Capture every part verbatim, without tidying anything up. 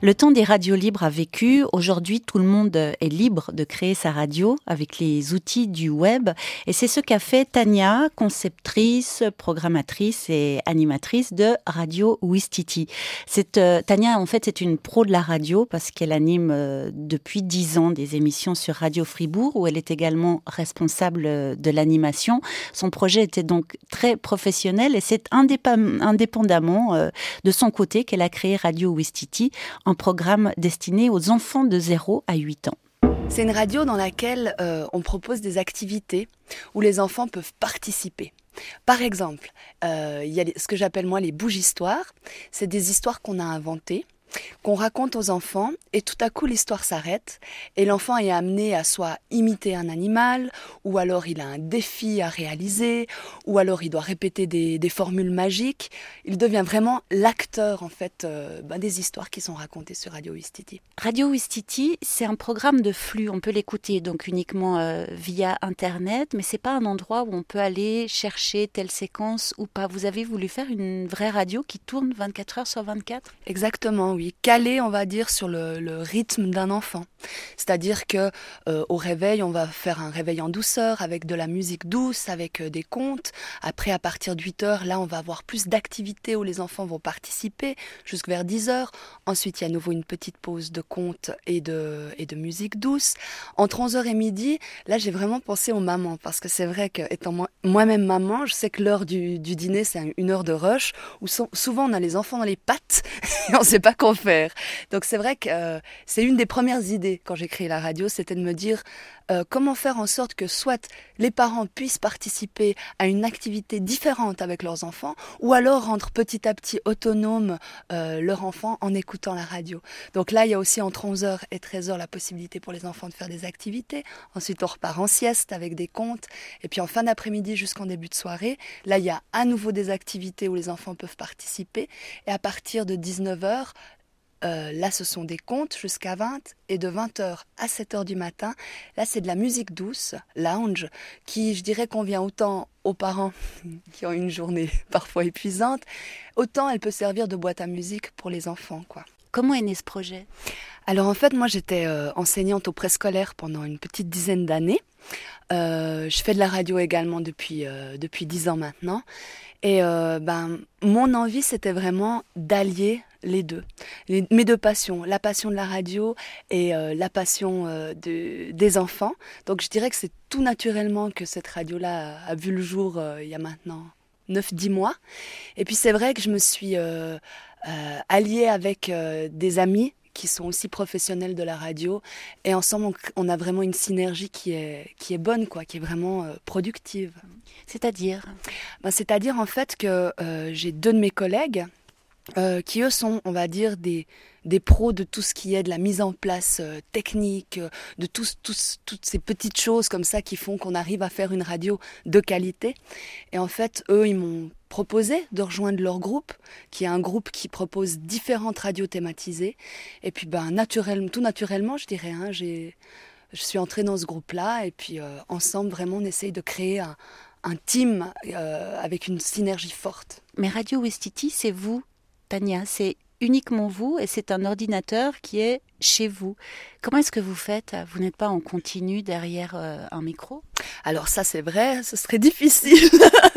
Le temps des radios libres a vécu. Aujourd'hui, tout le monde est libre de créer sa radio avec les outils du web. Et c'est ce qu'a fait Tania, conceptrice, programmatrice et animatrice de Radio Ouistiti. C'est, euh, Tania, en fait, c'est une pro de la radio parce qu'elle anime euh, depuis dix ans des émissions sur Radio Fribourg où elle est également responsable de l'animation. Son projet était donc très professionnel et c'est indép- indépendamment euh, de son côté qu'elle a créé Radio Ouistiti, un programme destiné aux enfants de zéro à huit ans. C'est une radio dans laquelle euh, on propose des activités où les enfants peuvent participer. Par exemple, euh, il y a ce que j'appelle moi les bouges-histoires. C'est des histoires qu'on a inventées, qu'on raconte aux enfants et tout à coup l'histoire s'arrête et l'enfant est amené à soit imiter un animal ou alors il a un défi à réaliser ou alors il doit répéter des, des formules magiques. Il devient vraiment l'acteur en fait euh, ben, des histoires qui sont racontées sur Radio Ouistiti. Radio Ouistiti, c'est un programme de flux, on peut l'écouter donc uniquement euh, via internet, mais c'est pas un endroit où on peut aller chercher telle séquence ou pas. Vous avez voulu faire une vraie radio qui tourne vingt-quatre heures sur vingt-quatre ? Exactement, oui. Calé, on va dire, sur le, le rythme d'un enfant. C'est-à-dire que euh, au réveil, on va faire un réveil en douceur avec de la musique douce, avec euh, des contes. Après, à partir de huit heures, là, on va avoir plus d'activités où les enfants vont participer jusqu'à vers dix heures. Ensuite, il y a à nouveau une petite pause de contes et de, et de musique douce. Entre onze heures et midi, là, j'ai vraiment pensé aux mamans parce que c'est vrai que, étant moi, moi-même maman, je sais que l'heure du, du dîner, c'est une heure de rush où so- souvent on a les enfants dans les pattes et on ne sait pas quoi faire. Donc c'est vrai que euh, c'est une des premières idées quand j'ai créé la radio, c'était de me dire euh, comment faire en sorte que soit les parents puissent participer à une activité différente avec leurs enfants ou alors rendre petit à petit autonome euh, leur enfant en écoutant la radio. Donc là, il y a aussi entre onze heures et treize heures la possibilité pour les enfants de faire des activités. Ensuite, on repart en sieste avec des contes. Et puis en fin d'après-midi jusqu'en début de soirée, là, il y a à nouveau des activités où les enfants peuvent participer. Et à partir de dix-neuf heures, Euh, là, ce sont des contes jusqu'à vingt et de vingt heures à sept heures du matin. Là, c'est de la musique douce, lounge, qui, je dirais, convient autant aux parents qui ont une journée parfois épuisante, autant elle peut servir de boîte à musique pour les enfants, quoi. Comment est né ce projet ? Alors en fait, moi, j'étais euh, enseignante au préscolaire pendant une petite dizaine d'années. Euh, je fais de la radio également depuis euh, depuis dix ans maintenant. Et euh, ben, mon envie, c'était vraiment d'allier les deux, les, mes deux passions, la passion de la radio et euh, la passion euh, de, des enfants. Donc je dirais que c'est tout naturellement que cette radio-là a, a vu le jour euh, il y a maintenant neuf dix mois. Et puis c'est vrai que je me suis euh, euh, alliée avec euh, des amis qui sont aussi professionnels de la radio. Et ensemble, on, on a vraiment une synergie qui est, qui est bonne, quoi, qui est vraiment euh, productive. C'est-à-dire ben, C'est-à-dire, en fait, que euh, j'ai deux de mes collègues euh, qui, eux, sont, on va dire, des, des pros de tout ce qui est de la mise en place euh, technique, de tous, tous, toutes ces petites choses comme ça qui font qu'on arrive à faire une radio de qualité. Et en fait, eux, ils m'ont proposé de rejoindre leur groupe, qui est un groupe qui propose différentes radios thématisées. Et puis, ben, naturellement, tout naturellement, je dirais, hein, j'ai, je suis entrée dans ce groupe-là. Et puis, euh, ensemble, vraiment, on essaye de créer un, un team euh, avec une synergie forte. Mais Radio Ouistiti, c'est vous, Tania, c'est uniquement vous et c'est un ordinateur qui est chez vous. Comment est-ce que vous faites ? Vous n'êtes pas en continu derrière euh, un micro ? Alors ça, c'est vrai, ce serait difficile.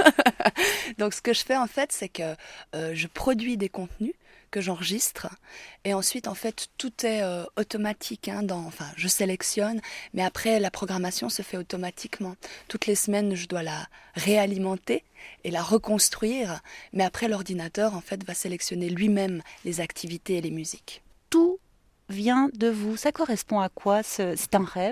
Donc ce que je fais en fait, c'est que euh, je produis des contenus que j'enregistre et ensuite en fait tout est euh, automatique, hein, dans, enfin je sélectionne, mais après la programmation se fait automatiquement. Toutes les semaines je dois la réalimenter et la reconstruire, mais après l'ordinateur en fait va sélectionner lui-même les activités et les musiques. Tout vient de vous. Ça correspond à quoi ? ce... C'est un rêve ?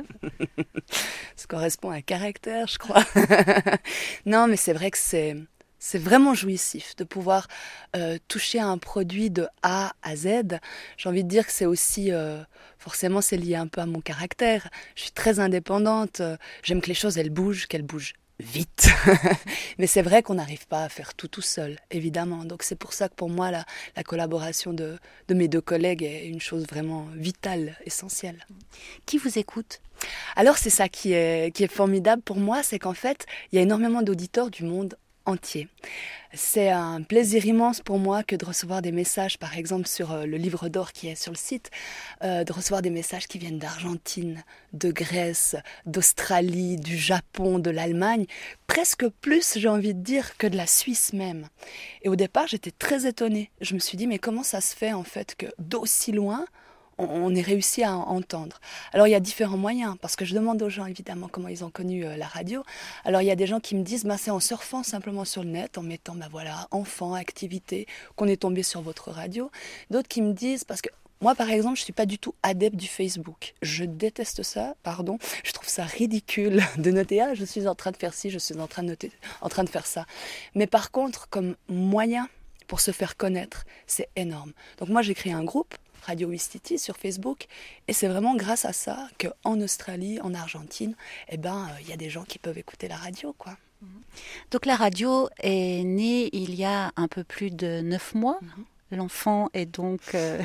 Ça correspond à un caractère, je crois. Non, mais c'est vrai que c'est c'est vraiment jouissif de pouvoir euh, toucher à un produit de A à Z. J'ai envie de dire que c'est aussi, euh, forcément, c'est lié un peu à mon caractère. Je suis très indépendante. Euh, j'aime que les choses, elles bougent, qu'elles bougent vite. Mais c'est vrai qu'on n'arrive pas à faire tout tout seul, évidemment. Donc c'est pour ça que pour moi, la, la collaboration de, de mes deux collègues est une chose vraiment vitale, essentielle. Qui vous écoute ? Alors c'est ça qui est, qui est formidable pour moi, c'est qu'en fait, il y a énormément d'auditeurs du monde entier. C'est un plaisir immense pour moi que de recevoir des messages, par exemple sur euh, le livre d'or qui est sur le site, euh, de recevoir des messages qui viennent d'Argentine, de Grèce, d'Australie, du Japon, de l'Allemagne, presque plus, j'ai envie de dire, que de la Suisse même. Et au départ, j'étais très étonnée. Je me suis dit, mais comment ça se fait en fait que d'aussi loin, on ait réussi à entendre. Alors il y a différents moyens, parce que je demande aux gens évidemment comment ils ont connu euh, la radio. Alors il y a des gens qui me disent, bah, c'est en surfant simplement sur le net, en mettant bah, voilà, enfants, activités, qu'on est tombé sur votre radio. D'autres qui me disent, parce que moi par exemple, je ne suis pas du tout adepte du Facebook. Je déteste ça, pardon. Je trouve ça ridicule de noter, ah je suis en train de faire ci, je suis en train de, noter, en train de faire ça. Mais par contre, comme moyen pour se faire connaître, c'est énorme. Donc moi j'ai créé un groupe, Radio Ouistiti sur Facebook, et c'est vraiment grâce à ça qu'en Australie, en Argentine, eh ben, il y a des gens qui peuvent écouter la radio, quoi. Donc la radio est née il y a un peu plus de neuf mois. Mm-hmm. L'enfant est donc euh,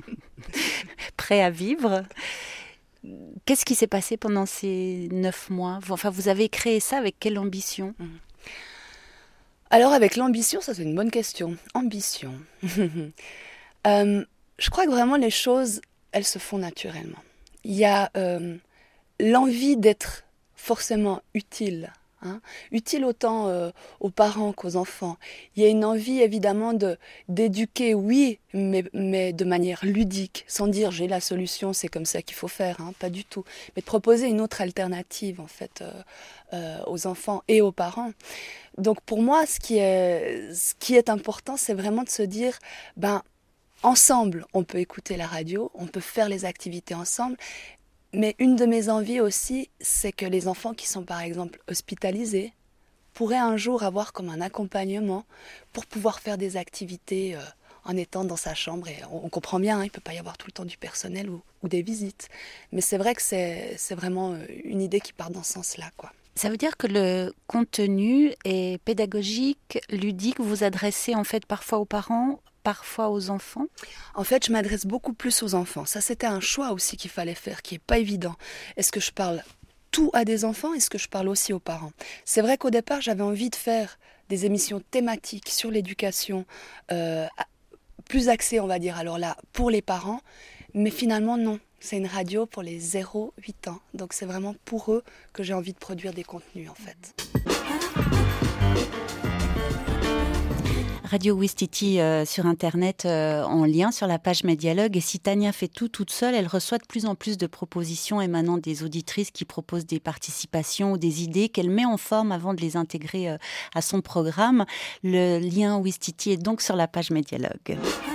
prêt à vivre. Qu'est-ce qui s'est passé pendant ces neuf mois ? Enfin, vous avez créé ça avec quelle ambition ? Mm-hmm. Alors avec l'ambition, ça c'est une bonne question. Ambition. euh, Je crois que vraiment les choses, elles se font naturellement. Il y a euh, l'envie d'être forcément utile, hein, utile autant euh, aux parents qu'aux enfants. Il y a une envie évidemment de, d'éduquer, oui, mais, mais de manière ludique, sans dire j'ai la solution, c'est comme ça qu'il faut faire, hein, pas du tout. Mais de proposer une autre alternative en fait euh, euh, aux enfants et aux parents. Donc pour moi, ce qui est, ce qui est important, c'est vraiment de se dire, ben, ensemble, on peut écouter la radio, on peut faire les activités ensemble, mais une de mes envies aussi, c'est que les enfants qui sont par exemple hospitalisés pourraient un jour avoir comme un accompagnement pour pouvoir faire des activités euh, en étant dans sa chambre. Et on, on comprend bien, hein, il ne peut pas y avoir tout le temps du personnel ou, ou des visites, mais c'est vrai que c'est, c'est vraiment une idée qui part dans ce sens-là, quoi. Ça veut dire que le contenu est pédagogique, ludique, vous vous adressez en fait parfois aux parents, parfois aux enfants ? En fait, je m'adresse beaucoup plus aux enfants. Ça, c'était un choix aussi qu'il fallait faire, qui n'est pas évident. Est-ce que je parle tout à des enfants ? Est-ce que je parle aussi aux parents ? C'est vrai qu'au départ, j'avais envie de faire des émissions thématiques sur l'éducation, euh, plus axées, on va dire, alors là, pour les parents. Mais finalement, non. C'est une radio pour les zéro à huit ans. Donc c'est vraiment pour eux que j'ai envie de produire des contenus, en fait. Radio Ouistiti euh, sur Internet euh, en lien sur la page Médialogue. Et si Tania fait tout toute seule, elle reçoit de plus en plus de propositions émanant des auditrices qui proposent des participations ou des idées qu'elle met en forme avant de les intégrer euh, à son programme. Le lien Ouistiti est donc sur la page Médialogue.